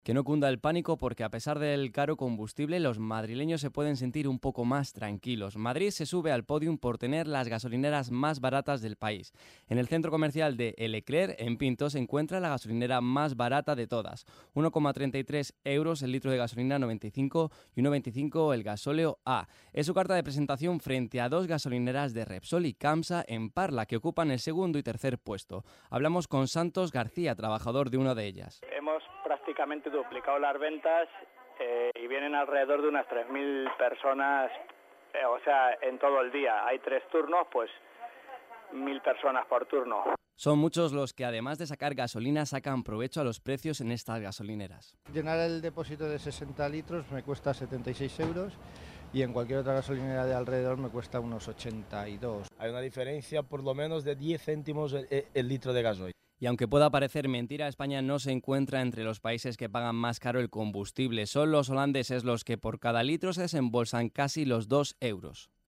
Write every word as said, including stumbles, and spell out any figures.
Que no cunda el pánico porque a pesar del caro combustible, los madrileños se pueden sentir un poco más tranquilos. Madrid se sube al podium por tener las gasolineras más baratas del país. En el centro comercial de El Ecler, en Pinto, se encuentra la gasolinera más barata de todas. uno coma treinta y tres euros el litro de gasolina noventa y cinco y uno coma veinticinco el gasóleo A. Es su carta de presentación frente a dos gasolineras de Repsol y Camsa en Parla, que ocupan el segundo y tercer puesto. Hablamos con Santos García, trabajador de una de ellas. Hemos prácticamente duplicado las ventas eh, y vienen alrededor de unas tres mil personas, eh, o sea, en todo el día. Hay tres turnos, pues mil personas por turno. Son muchos los que, además de sacar gasolina, sacan provecho a los precios en estas gasolineras. Llenar el depósito de sesenta litros me cuesta setenta y seis euros y en cualquier otra gasolinera de alrededor me cuesta unos ochenta y dos. Hay una diferencia por lo menos de diez céntimos el, el litro de gasoil. Y aunque pueda parecer mentira, España no se encuentra entre los países que pagan más caro el combustible. Son los holandeses los que por cada litro se desembolsan casi los dos euros.